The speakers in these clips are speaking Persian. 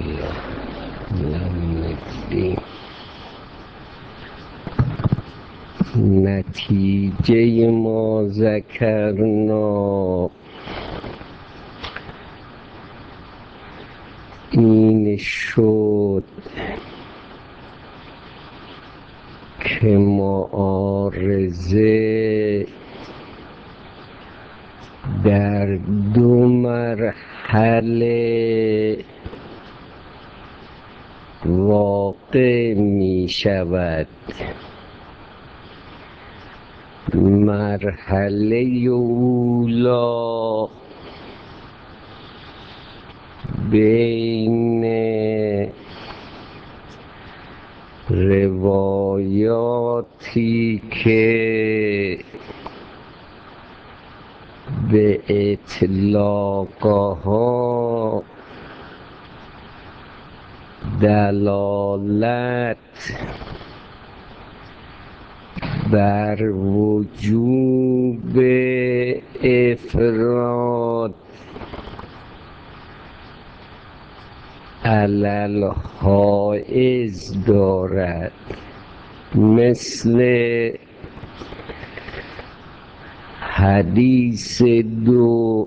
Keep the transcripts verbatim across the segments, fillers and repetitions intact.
الله یوم الدین. نتیجه ما ذکرنا این شد که معارضه در دو مرحله واقع می شود. مرحله اولا بین روایاتی که به اطلاقها دلالت بر وجوب افراد علی الحائز دارد، مثل حدیث دو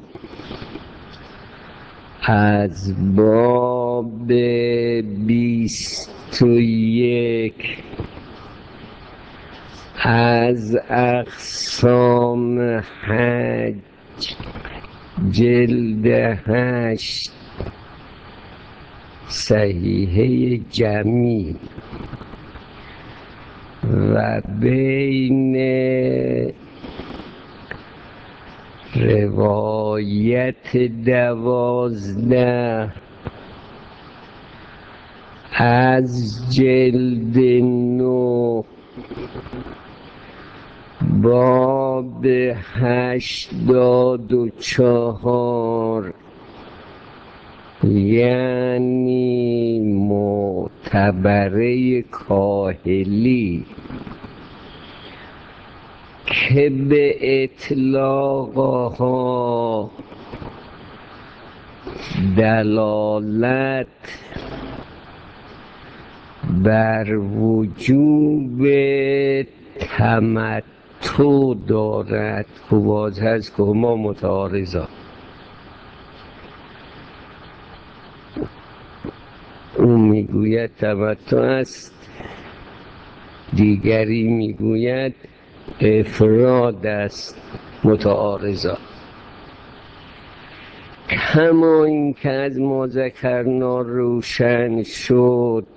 از باب بیست و یک از اقسام حج جلد هشت صحیحه جمی و بین روایت دوازده از جلد نو باب هشتاد و چهار یعنی معتبره کاهلی که به اطلاقها دلالت بر وجوب تمتع دارد. باز هست که ما متعارضان، او میگوید تمتع است، دیگری میگوید افراد است. متعارضان. کما این که از ما ذکرنا روشن شد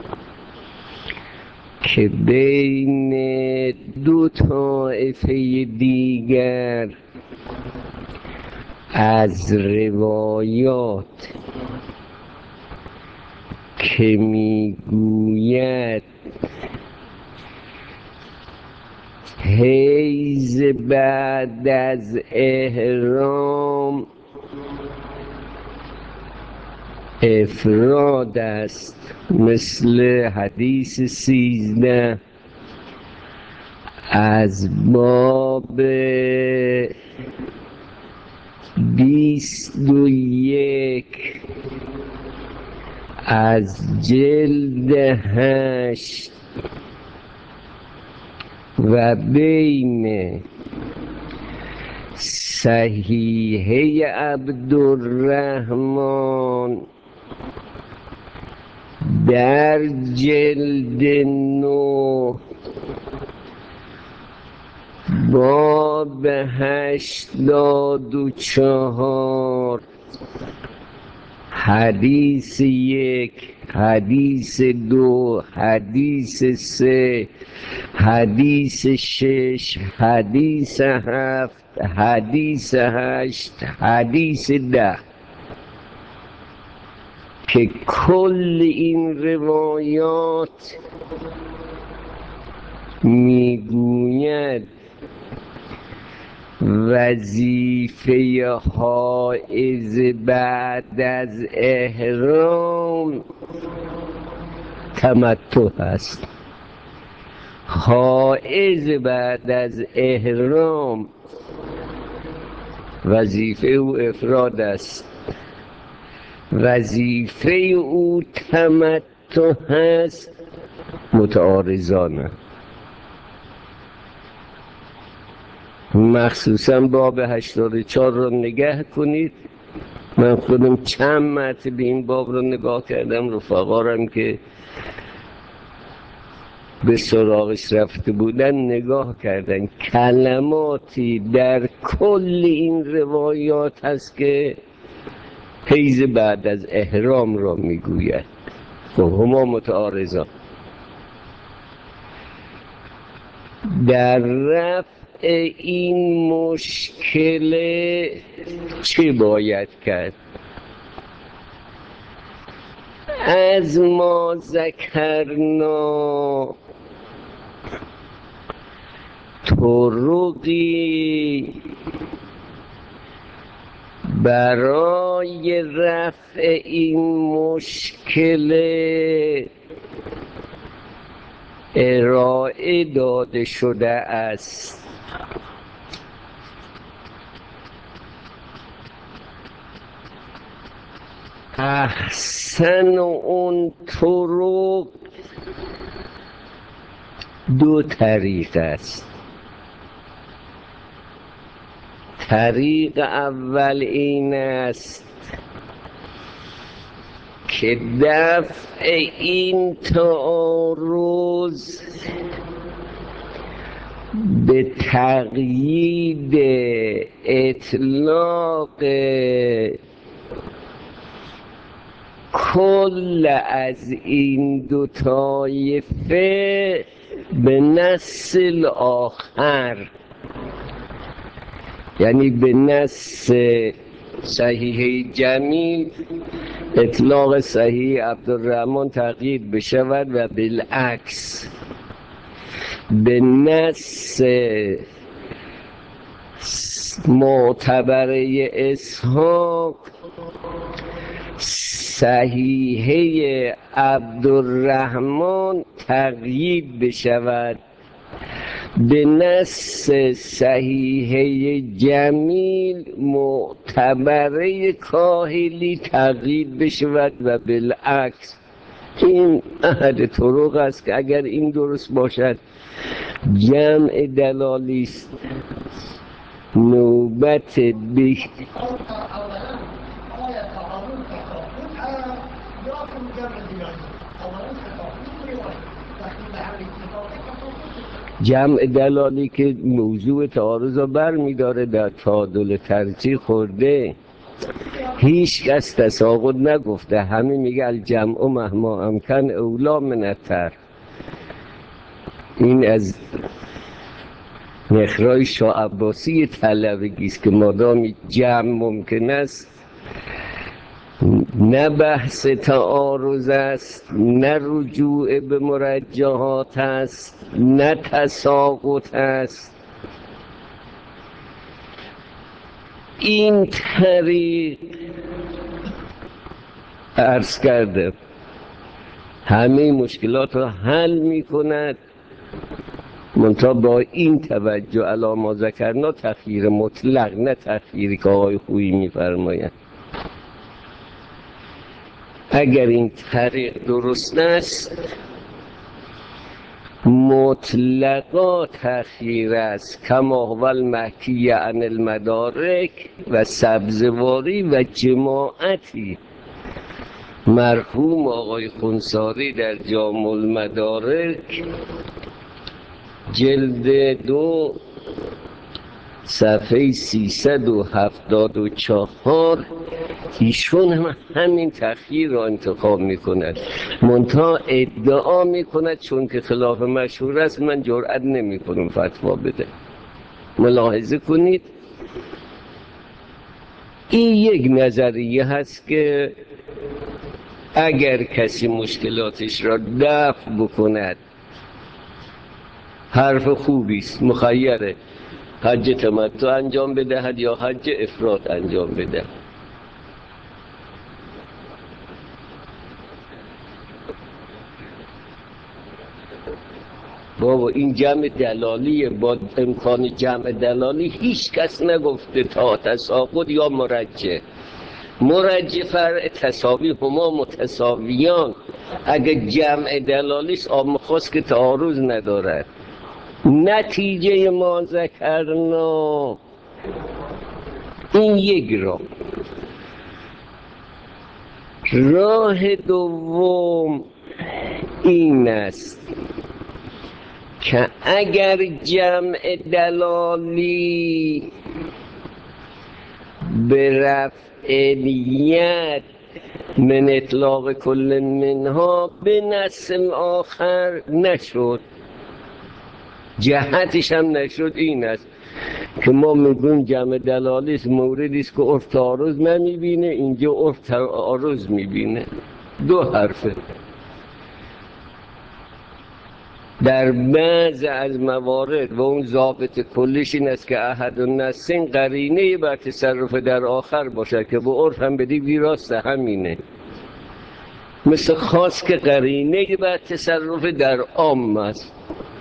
که بین دو طایفه دیگر از روایات که میگوید حیض بعد از احرام افراد است، مثل حدیث سیزده از باب بیست و یک از جلد هشت و بین صحیحه عبدالرحمن در جلد نو باب هشتاد و چهار حدیث یک، حدیث دو، حدیث سه، حدیث شش، حدیث هفت، حدیث هشت، حدیث ده، که کل این روایات میگوید وظیفه حائض بعد از احرام تمتع است. حائض بعد از احرام وظیفه او افراد است. وظیفه او تمتع هست، متعارضانه. مخصوصا باب هشتاد و چهار رو نگه کنید. من خودم چند مرتبه این باب رو نگاه کردم، رفقارم که به سراغش رفته بودن نگاه کردن. کلماتی در کل این روایات هست که حیز بعد از احرام را میگوید. خب هما متعارضان. در رفع این مشکل چه باید کرد؟ از ما ذکرنا طرقی برای رفع این مشکل ارائه داده شده است. احسن اون طرق دو طریق است. طریق اول این است که دفع این تعارض به تقیید اطلاق کل از این دو طایفه به نص آخر، یعنی به نص صحیح جمیل اطلاق صحیح عبدالرحمن تقیید بشود و بالعکس به نص معتبره اسحاق صحیحه عبدالرحمن تقیید بشود، به نص صحیحه جمیل معتبره کاهلی تقیید بشود و بالعکس. این احد طرق است که اگر این درست باشد جمع دلالی است. نوبت به جمع دلالی که موضوع تعارض را بر می داره در تعادل ترجیح خورده، هیچ کس تساقط نگفته، همه میگه الجمع مهما امکن اولا من الترک. این از نخرای شاه عباسی طلبگی است که مادام جمع ممکن است، نه بحث تعارض است، نه رجوع به مرجحات است، نه تساقط است. این طریق عرض کرده همه مشکلات را حل می کند، منتها با این توجه علی ما ذکرنا تخییر مطلق، نه تخییری که آقای خویی می فرماید. اگر این طریق درست است مطلقا تخییر است، کما هو المحکی عن المدارک و سبزواری و جماعتی. مرحوم آقای خونساری در جامع المدارک جلد دو صفحه سیصد و هفتاد و چهار ایشون هم همین تخییر را انتخاب میکند، منتها ادعا میکند چون که خلاف مشهور است من جرئت نمیکنم فتوا بده. ملاحظه کنید این یک نظریه هست که اگر کسی مشکلاتش را دفع بکند حرف خوبی است، مخیره، حج تمتع انجام بدهد یا حج افراد انجام بدهد. بابا این جمع دلالی با امکان جمع دلالی هیچ کس نگفته تا تساقط یا مرجع. مرجع فرع تساوی هما متساویان، اگه جمع دلالیست آب خاص که تعارض ندارد. نتیجه ما ذکرنا این یک راه. راه دوم این است که اگر جمع دلالی به رفع نیت من اطلاق کل منها به نص آخر نشد، جهتش هم نشد، این است که ما میگویم جمع دلالیست موردی است که عرف تعارض نمیبینه، اینجا عرف تعارض میبینه. دو حرفه. در بعض از موارد و اون ضابط کلیش این است که احد النصین قرینه بر تصرف در آخر باشد که به عرف هم بدی ویراست همینه، مثل خاص که قرینه بر تصرف در عام است.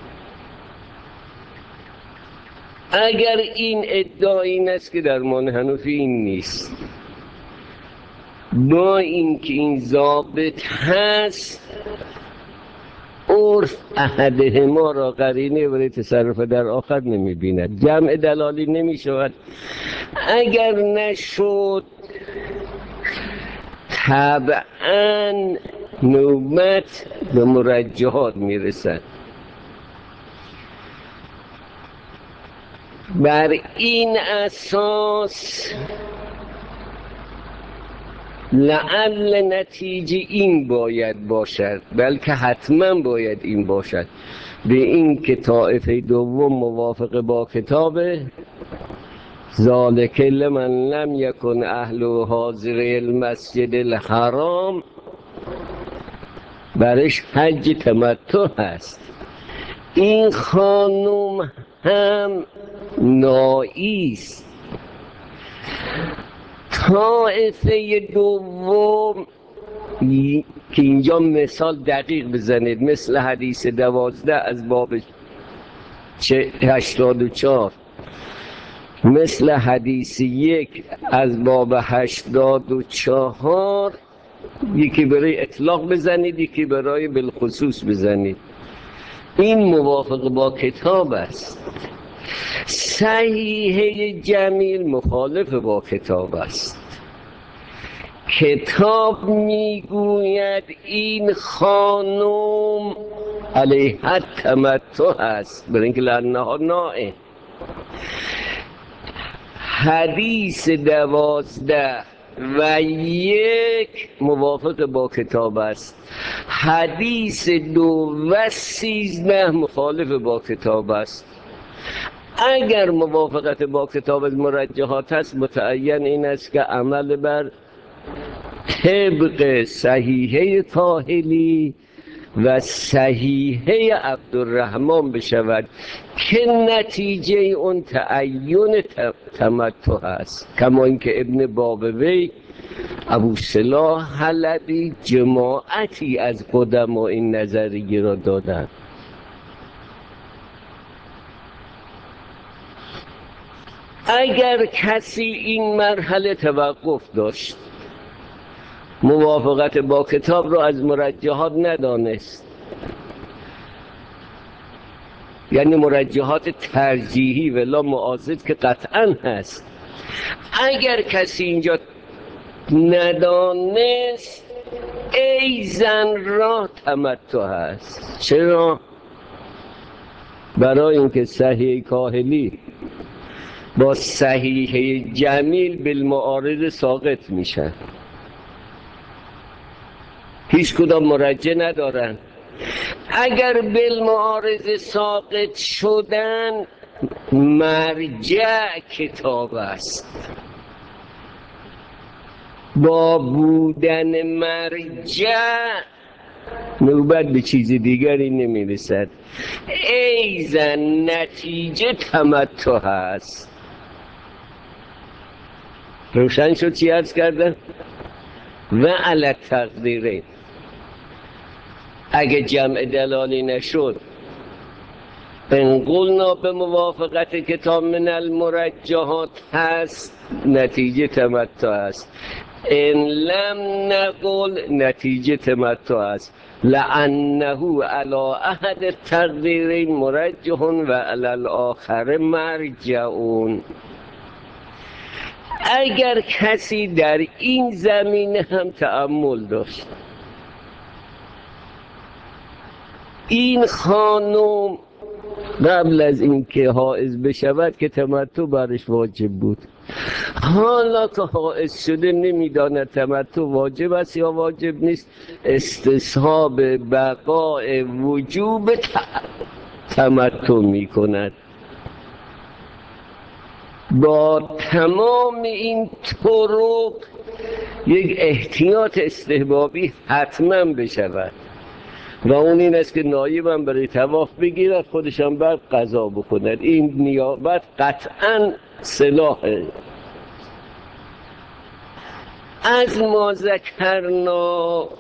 اگر این ادعا این است که در مان حنفی این نیست، با اینکه این ضابط هست، عرف احدهما را قرینه برای تصرف در آخر نمی بیند، جمع دلالی نمی شود. اگر نشد طبعا نوبت به مرجحات می رسد. بر این اساس لعل نتیجه این باید باشد، بلکه حتما باید این باشد، به این که طایفه دوم موافق با کتاب ذالک لمن لم یکن اهل حاضر المسجد الحرام برش حج تمتع هست. این خانوم هم نائیست. طایفه دوم که اینجا مثال دقیق بزنید، مثل حدیث دوازده از باب هشتاد و چهار، مثل حدیث یک از باب هشتاد و چهار، یکی برای اطلاق بزنید یکی برای بالخصوص بزنید. این موافق با کتاب است. صحیحه جمیل مخالف با کتاب است. کتاب میگوید این خانم علیها تمتع است، برای اینکه لانها نائه. حدیث دوازده و یک موافق با کتاب است. حدیث دو و سیزده مخالف با کتاب است. اگر موافقت با کتاب از مرجحات است، متعین این است که عمل بر طبق صحیحه کاهلی و صحیحه عبدالرحمن بشود که نتیجه اون تعین تمتع است، کما اینکه ابن بابوی، ابو صلاح حلبی، جماعتی از قدما این نظریه را دادند. اگر کسی این مرحله توقف داشت، موافقت با کتاب را از مرجحات ندانست، یعنی مرجحات ترجیحی ولا معاضد که قطعا هست، اگر کسی اینجا ندانست، ای زن را تمتع هست. چرا؟ برای اینکه صحیح کاهلی با صحیح جمیل بالمعارض ساقط میشن، هیچ کدام مرجع ندارن. اگر بالمعارض ساقط شدن، مرجع کتاب است. با بودن مرجع نوبت به چیز دیگری نمیرسد. ایزن نتیجه تمتع هست. روشن شد چی عرض کردن؟ و علی تقدیره اگه جمع دلالی نشد، ان قلنا به موافقت کتاب من المرجحات هست، نتیجه تمتع است. ان لم نقل نتیجه تمتع است لانه علی احد التقدیرین مرجح و علی الاخر مرجعون. اگر کسی در این زمینه هم تأمل داشت، این خانم قبل از اینکه حائض بشود که تمتع برش واجب بود، حالا که حائض شده نمیداند تمتع واجب است یا واجب نیست، استصحاب بقاء وجوب تمتع می کند. با تمام این طرق یک احتیاط استحبابی حتما بشود و اون این است که نایبم برای طواف بگیرد، خودشم بعد قضا بکند. این نیابت قطعا صلاحه. از ما ذکرنا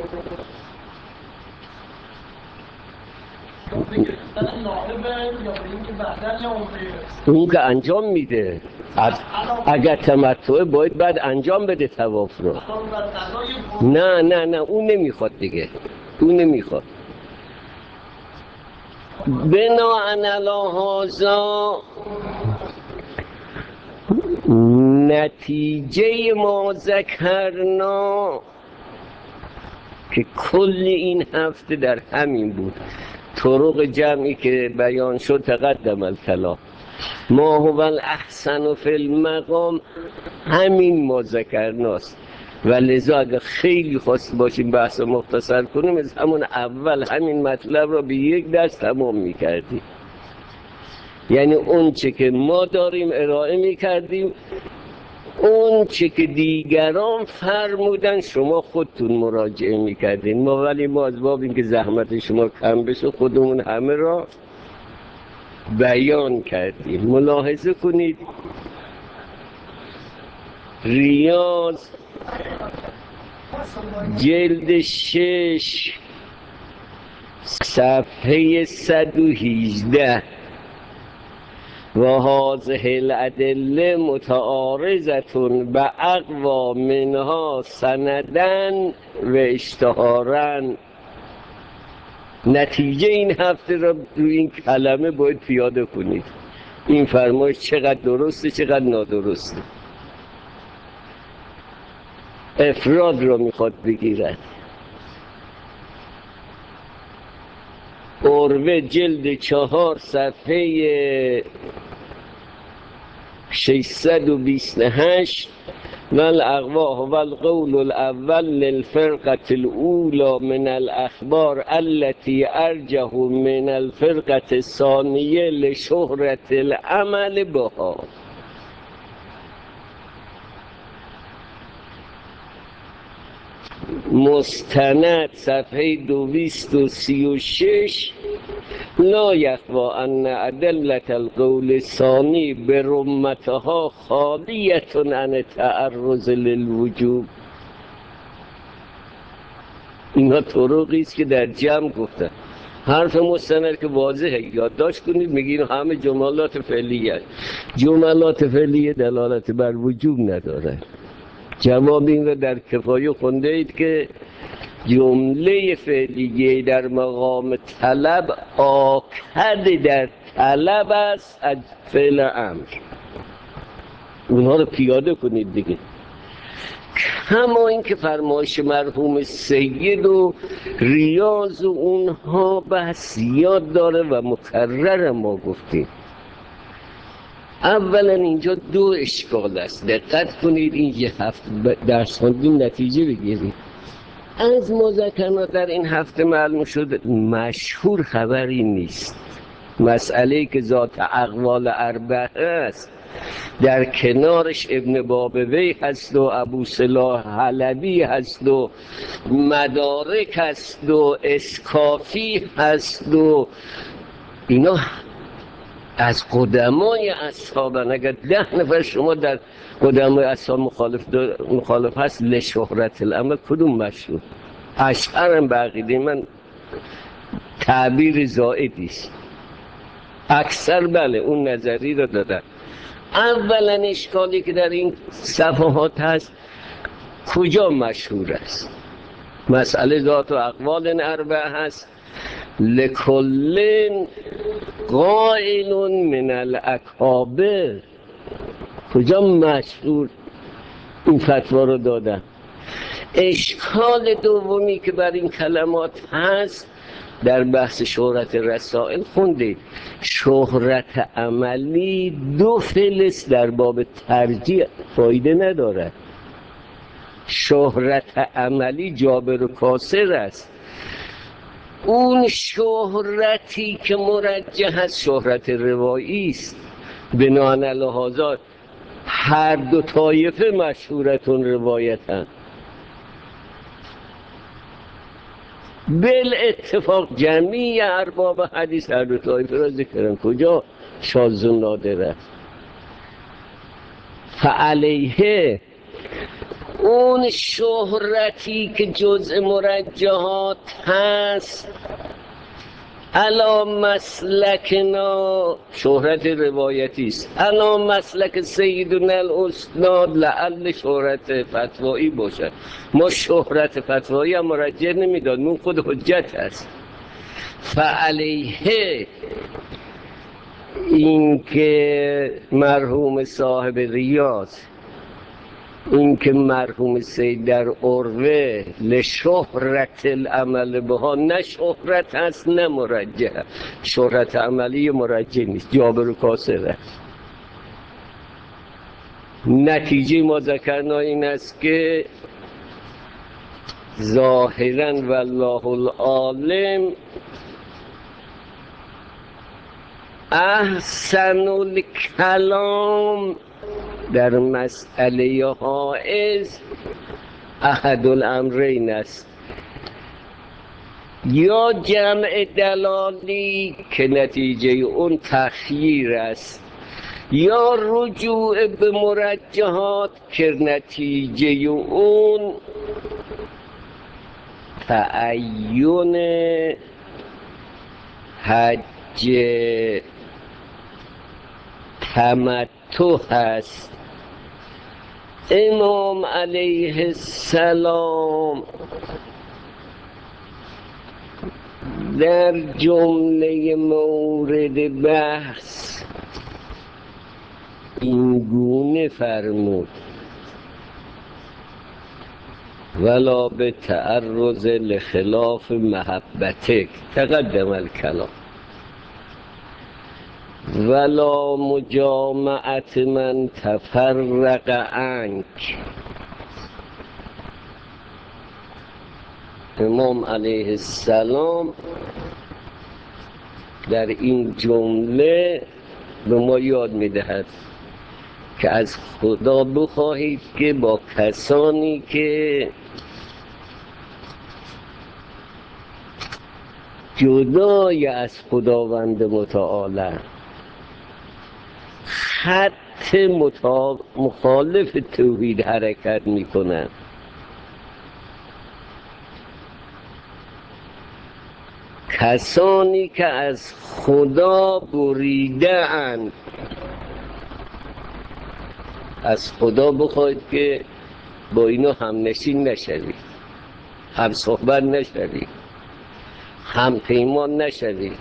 اون که انجام میده، اگر تمتعه باید بعد انجام بده طواف رو. نه نه نه اون نمیخواد دیگه، اون نمیخواد. بناءً علی هذا نتیجه ما ذکرنا که کل این هفته در همین بود. طرق جمعی که بیان شد تقدم الکلام. ما هو الاحسن فی المقام همین ما ذکرناست و لذا اگر خیلی خواست باشیم بحث مختصر کنیم از همون اول همین مطلب را به یک درس تمام میکردیم. یعنی اون چه که ما داریم ارائه میکردیم، اون چه که دیگران فرمودن شما خودتون مراجعه میکردین. ما ولی ما از باب اینکه زحمت شما کم بشه خودمون همه را بیان کردیم. ملاحظه کنید ریاض جلد شش صفحه صد و هجده و هذه الادله متعارضه باقوی منها سندن و اشتهارا. نتیجه این هفته را روی این کلمه باید پیاده کنید. این فرمایش چقدر درسته چقدر نادرسته. افراد را میخواد بگیرد. عروه جلد چهار صفحه ششصد و بیست و هشت و الاقوا و القول الاول للفرقه الاولى من الاخبار التي ارجح من الفرقه الثانیه لشهرة العمل بها. مستند صفحه دویست و سی و شش لا یخفی ان ادلة القول الثانی برمتها خالیة عن تعرض للوجوب. اینها طرقی است که در جمع گفتن. حرف مستند که واضحه یادداشت کنید. میگین همه جملات فعلیه. جملات فعلیه دلالت بر وجوب نداره. جواب این را در کفایه خونده اید که جمله فعلیه در مقام طلب آکد در طلب است از فعل امر. اونها رو پیاده کنید دیگه. کما این که فرمایش مرحوم سید و ریاض و اونها بحث یاد داره و مکرر ما گفتیم. اولا اینجا دو اشکال است. دقت کنید این یه هفته درس خوندیم نتیجه بگیرید. از مذکرات در این هفته معلوم شد مشهور خبری نیست. مسئله که ذات اقوال اربعه است، در کنارش ابن بابوی هست و ابو صلاح حلبی هست و مدارک هست و اسکافی هست و اینا از قدمای اصحابن. اگر ده نفر شما در قدمای اصحاب مخالف, مخالف هست لشهرت الامر کدوم مشهور؟ اشهرم بقیده من تعبیر زائدیست. اکثر بله اون نظری رو دادن. اولا اشکالی که در این صفحات هست کجا مشهور است؟ مسئله ذات و اقوال اربعه هست. لکل قائل من الاکابر، کجا مشهور این فتوا رو دادن؟ اشکال دومی که بر این کلمات هست در بحث شهرت رسائل خوندید، شهرت عملی دو فلس در باب ترجیح فایده ندارد. شهرت عملی جابر و کاسر است. اون شهرتی که مرجح است شهرت روایی است. بناهن لحاظات هر دو طایفه مشهورتون روایتن. بل اتفاق جمعی ارباب حدیث هر دو طایفه را ذکرن. کجا شاذ و نادر است؟ فعلیه اون شهرتی که جزء مرجحات هست علا مسلکنا، شهرت روایتی است، علا مسلک سیدنا الاسناد لعل شهرت فتوایی باشد. ما شهرت فتوایی هم مرجح نمیداد، اون خود حجت است. فعلیه این که مرحوم صاحب ریاض، این که مرحوم سید در عروه لشهرت العمل بها، نه شهرت هست نه مرجح. شهرت عملی مرجح نیست، جابر و کاسر است. نتیجه ما ذکرنا این است که ظاهرا والله العالم احسن الکلام در مسئله حائز احد الامرین است، یا جمع دلالی که نتیجه اون تخییر است، یا رجوع به مرجحات که نتیجه اون تعین حج تمتع هست. امام علیه السلام در جمله مورد بحث این گونه فرمود: ولا به تعرض لخلاف محبتک، تقدم الکلام، ولا مجامعت من تفرق عنک. امام علیه السلام در این جمله به ما یاد میدهد که از خدا بخواهید که با کسانی که جدای از خداوند متعال خط مخالف توحید حرکت میکنند، کسانی که از خدا بریده اند، از خدا بخواید که با اینا هم نشین نشوید، هم صحبت نشوید، هم پیمان نشوید.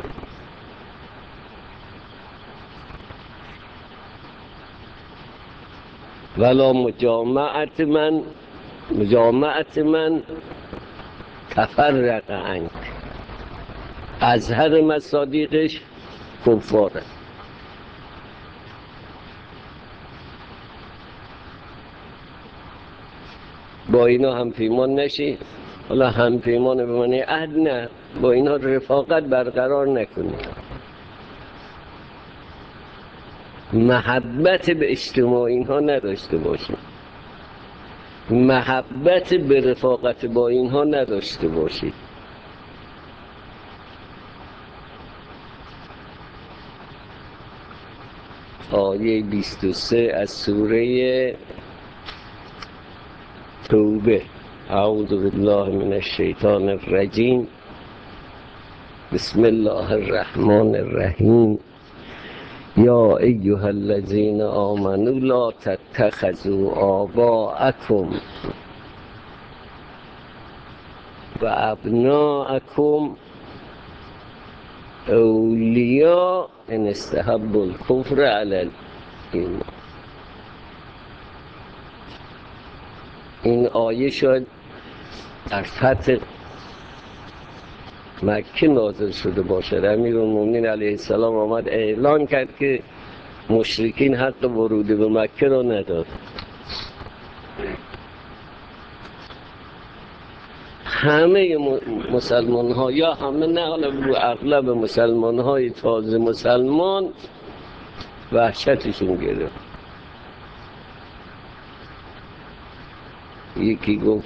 ولا مجامعت من مجامعت من تفرق عنک، اظهر مصادیقش کفاره. با اینا هم پیمان نشی. حالا هم پیمان به معنی عهد نه، با اینا رفاقت برقرار نکنی. محبت به اجتماع اینها نداشته باشی، محبت به رفاقت با اینها نداشته باشی. آیه بیست و سه از سوره توبه: اعوذ بالله من الشیطان الرجیم، بسم الله الرحمن الرحیم. یا ایها الذین آمنوا لا تتخذوا آباءکم و ابناءکم اولیاء ان استحبوا الکفر علی الایمان. این آیه شاید در فتح مکه نازل شده باشد. امیرالمومنین علیه السلام آمد اعلان کرد که مشرکین حق ورود به مکه را ندارد. همه مسلمان ها یا همه نه حالا اغلب مسلمان های تازه مسلمان وحشتشون گرفت. یکی گفت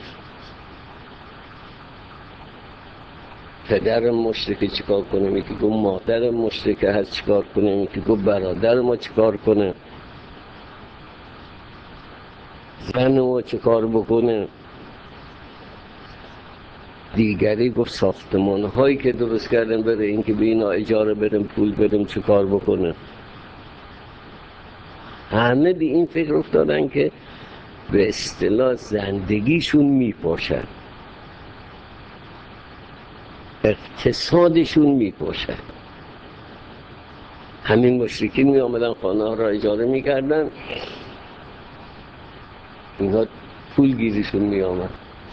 پدر مشرکه چیکار کنیم، یکی گفت مادر مشرکه هست چیکار کنیم، یکی گفت برادر ما چیکار کنه، زن ما چیکار بکنه. دیگری گفت ساختمان هایی که درست کردن بره این که به اینا اجاره بریم پول بدیم چیکار بکنه. همه به این فکر افتادن که به اصطلاح زندگیشون میپاشد، اقتصادشون میپاشد. همین مشرکین می آمدن خانه ها را اجاره میکردن، اینها پول گیریشون می آمد.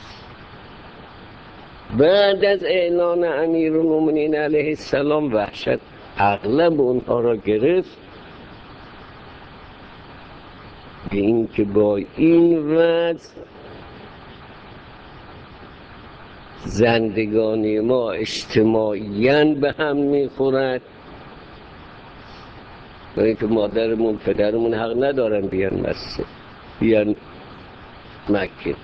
بعد از اعلان امیرالمومنین علیه السلام وحشت اغلب اونها را گرفت به این که با این وضع زندگانی ما اجتماعیاً به هم میخورد و اینکه مادرمون پدرمون حق ندارن بیان مسجد بیان مکه.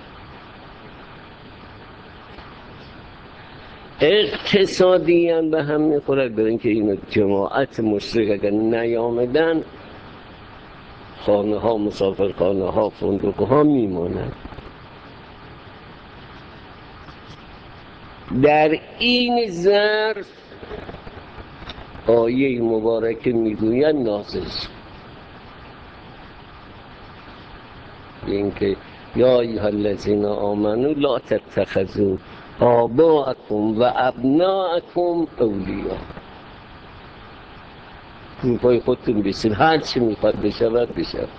اقتصادیاً به هم میخورد به اینکه این جماعت مشرک اگر نیامدن خانه ها مسافرخانه ها فندق ها میمانند. در این ظرف آیه مبارکه میگوید نازل شد اینکه یا ایها الذین آمنوا لا تتخذوا آباءکم و ابناءکم اولیاء. این پای خودتون بیستید، هر چی میخواد بشود بشود.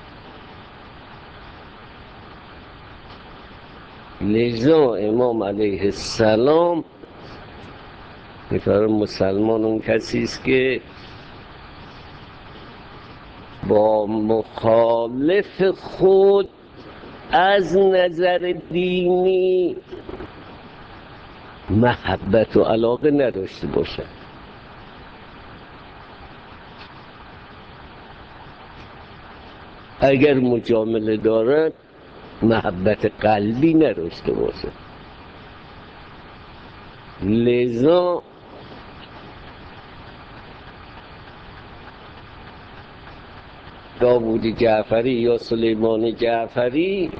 لذا امام علیه السلام میفرماید مسلمان اون کسی است که با مخالف خود از نظر دینی محبت و علاقه نداشته باشد. اگر مجامله دارد محبت قلبی نداشته باشد. لذا داوود جعفری یا سلیمان جعفری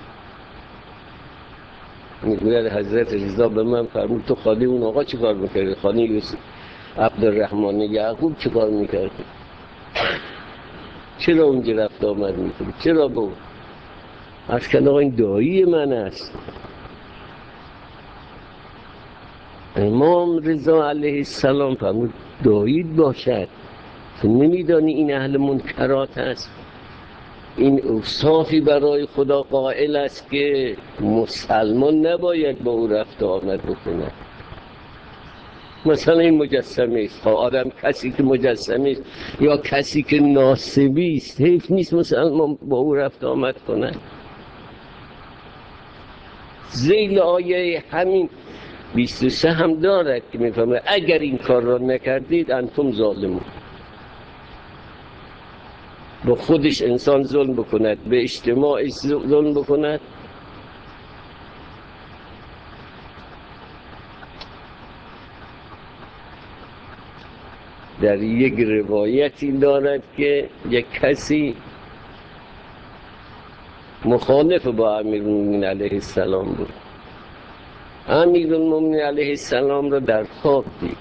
میگوید حضرت رضا به من فرمود تو خانه اون آقا چی کار میکردی؟ خانه یوسف عبدالرحمن یعقوب چی کار میکردی؟ چرا اونجا رفت آمد میکنی؟ چرا بود؟ از که آقا این دایی من است. امام رضا علیه السلام فرمود دایید باشد تو نمیدانی این اهل منکرات است. این اوصافی برای خدا قائل است که مسلمان نباید با او رفت آمد بکنه. مثلا این مجسمه است، آدم کسی که مجسمه است یا کسی که ناسبی است حیف نیست مسلمان با او رفت آمد کنه. ذیل آیه همین بیست و سه هم دارد که میفهمه اگر این کار را نکردید انتم ظالمون. با خودش انسان ظلم بکند، به اجتماعش ظلم بکند، در یک روایتی دارد که یک کسی مخالف با امیرالمومنین علیه السلام بود. امیرالمومنین علیه السلام را در خواب دید.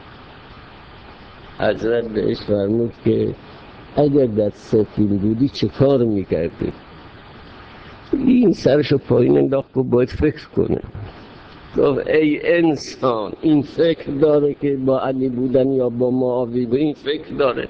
حضرت بهش فرمود که اگر در سفین بودی چه کار میکردی؟ این سرشو پایین انداخت و باید فکر کنه. گفت ای انسان، این فکر داره که با علی بودن یا با معاویه، به این فکر داره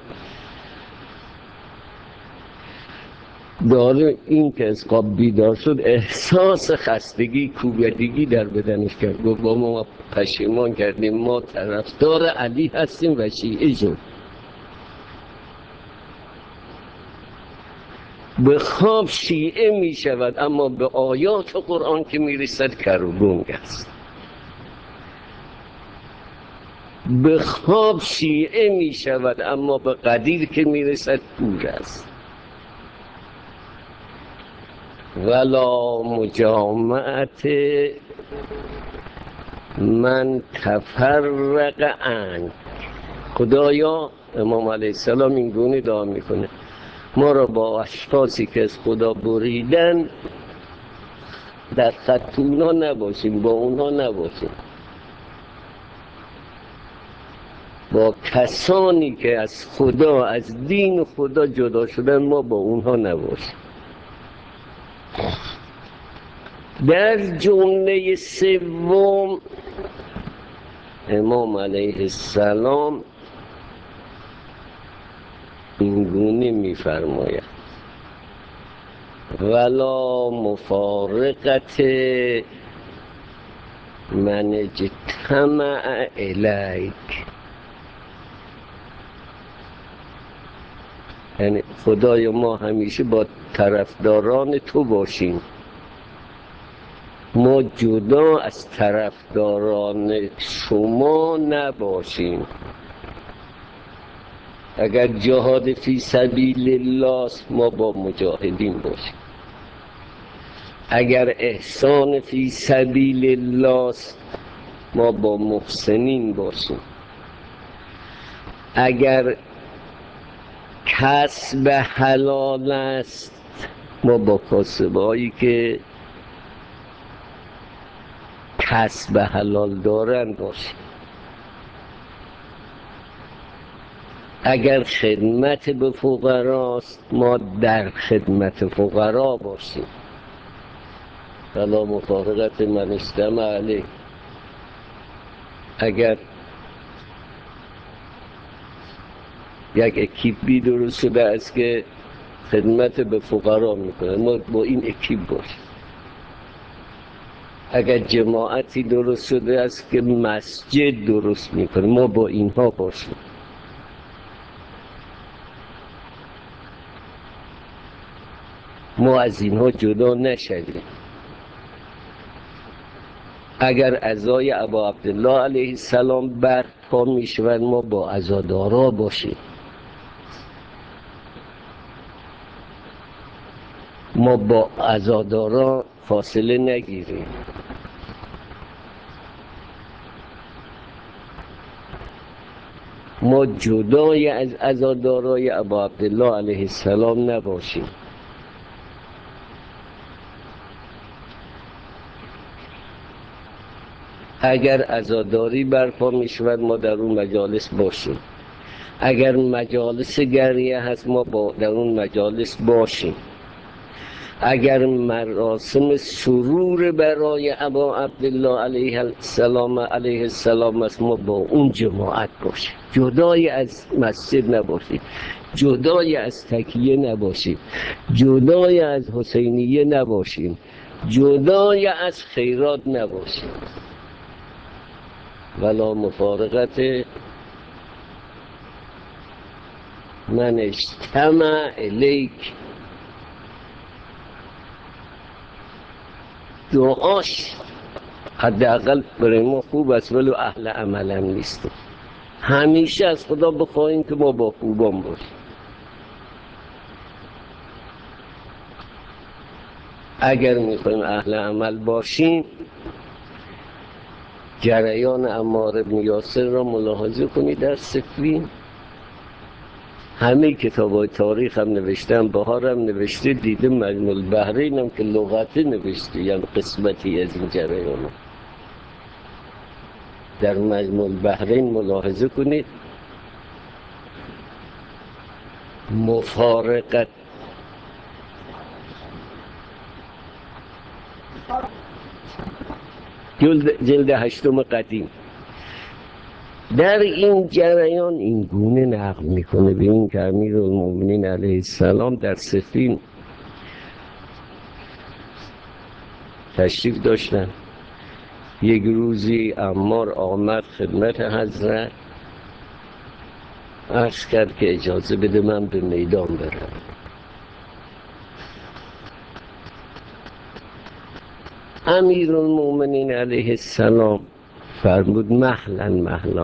داره این که از خواب بیدار شد احساس خستگی کوبیدگی در بدنش کرد. گفت با ما پشیمان کردیم، ما طرفدار علی هستیم و شیعه شد. به خواب شیعه می شود اما به آیات قرآن که می رسد کروگنگ است. به خواب شیعه می شود اما به قدیر که می رسد کور است. ولا مجامعت من تفرق عنک. خدایا، امام علیه السلام این گونه دعا میکنه، ما را با اشخاصی که از خدا بریدن در خط اونا نباشیم، با اونها نباشیم. با کسانی که از خدا، از دین خدا جدا شدن، ما با اونها نباشیم. در جمله سوم امام علیه السلام این گونه می‌فرماید ولا مفارقت من اجتمع الیک. یعنی خدای ما همیشه با طرفداران تو باشیم، ما جدا از طرفداران شما نباشیم. اگر جهاد فی سبیل الله است ما با مجاهدین باشیم، اگر احسان فی سبیل الله است ما با محسنین باشیم، اگر کسب حلال است ما با کاسبایی که کسب حلال دارن باشیم، اگر خدمت به فقراست ما در خدمت فقرا باشیم. ولا مفارقت من اجتمع علیه. اگر یک اکیپی درست شده است که خدمت به فقرا میکنه ما با این اکیپ باشیم، اگر جماعتی درست شده است که مسجد درست میکنه ما با اینها باشیم. ما از اینها جدا نشدیم. اگر عزای ابا عبدالله علیه السلام برپا میشود ما با عزادارا باشیم، ما با عزادارا فاصله نگیریم. ما جدای از عزادارای ابا عبدالله علیه السلام نباشیم. اگر عزاداری برپا می شود ما در اون مجالس باشیم، اگر مجالس گریه هست ما با در اون مجالس باشیم، اگر مراسم سرور برای ابا عبدالله علیه السلام علیه السلام است ما با اون جماعت باشیم، جدای از مسجد نباشیم، جدای از تکیه نباشیم، جدای از حسینیه نباشیم، جدای از خیرات نباشیم. ولا مفارقت من اجتمع الیک. دعاش حداقل برای ما خوب است ولی اهل عمل هم نیستیم. همیشه از خدا بخواهیم که ما با خوبان باشیم. اگر میخوایم اهل عمل باشیم جریان عمار بن یاسر را ملاحظه کنید در صفین. همه کتابای تاریخ هم نوشتم، بهار هم نوشته، دیده مجموع البحرین هم که لغتی نوشته، یعنی قسمتی از این جریان در مجموع البحرین ملاحظه کنید. مفارقت جلد, جلد هشتم قدیم. در این جریان این گونه نقل میکنه به این که امیرالمومنین علیه السلام در صفین تشریف داشتن. یک روزی عمار آمد خدمت حضرت، عرض کرد که اجازه بده من به میدان برم. امیرالمومنین علیه السلام فرمود مهلا مهلا.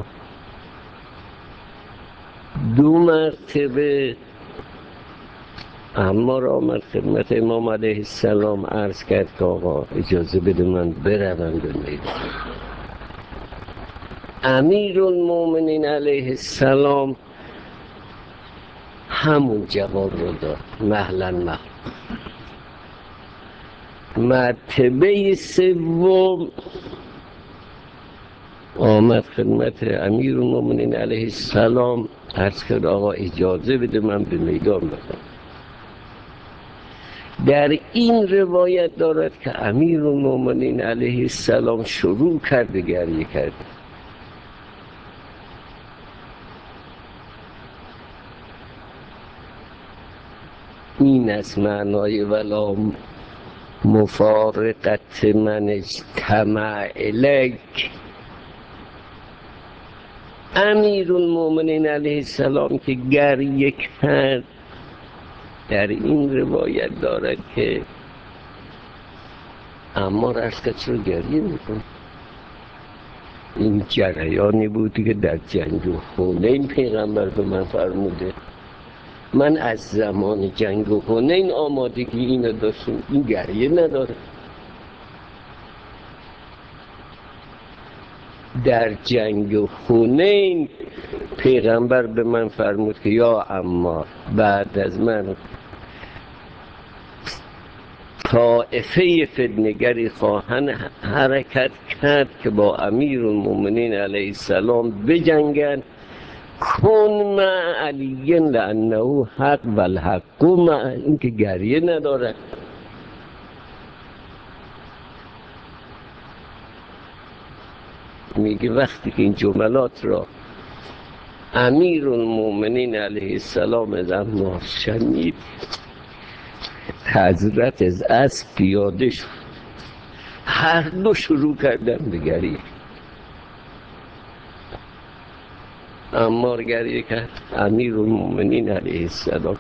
دو مرتبه عمار آمد خدمت امام علیه السلام، عرض کرد که آقا اجازه بده من بروم به میدان. امیرالمومنین علیه السلام همون جواب رو داد، مهلا مهلا. مرتبه سوم آمد خدمت امیرالمومنین علیه السلام، عرض کرد آقا اجازه بده من به میدان برم. در این روایت دارد که امیرالمومنین علیه السلام شروع کرد به گریه کرد. این از معنای ولا مفارقت من اجتمع الیک. امیرالمومنین علیه السلام که گریه کرد در این روایت دارد که عمار عرض کرد چرا گریه میکن؟ این جریانی بود که در جنگ و حنین پیغمبر به من فرموده. من از زمان جنگ و حنین آمادگی اینو داشتم، این گریه نداره. در جنگ و حنین پیغمبر به من فرمود که یا عمار بعد از من طائفه فتنه‌گری خواهند حرکت کرد که با امیرالمومنین علیه السلام بجنگند. کن مع علی لانه حق و الحق مع، این که گریه ندارد. میگه وقتی که این جملات را امیرالمومنین علیه السلام از عمار شنید، حضرت از اسب پیاده شد، هر دو شروع کردن به گریه. عمار گریه کرد، امیرالمومنین علیه السلام.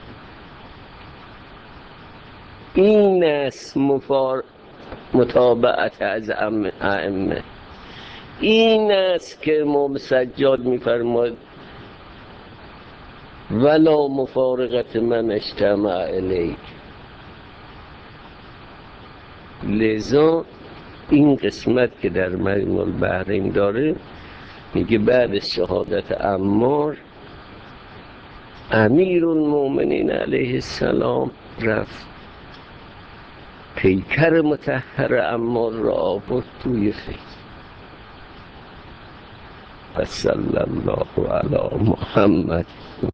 این است مفار... متابعت از ائمه. این است که امام سجاد می‌فرماید ولا مفارقت من اجتمع الیک. لذا این قسمت که در مجموع البحرین داره میگه بعد از شهادت عمار امیرالمومنین علیه السلام رفت پیکر مطهر عمار را آورد توی خیمه. و صلی الله علی محمد.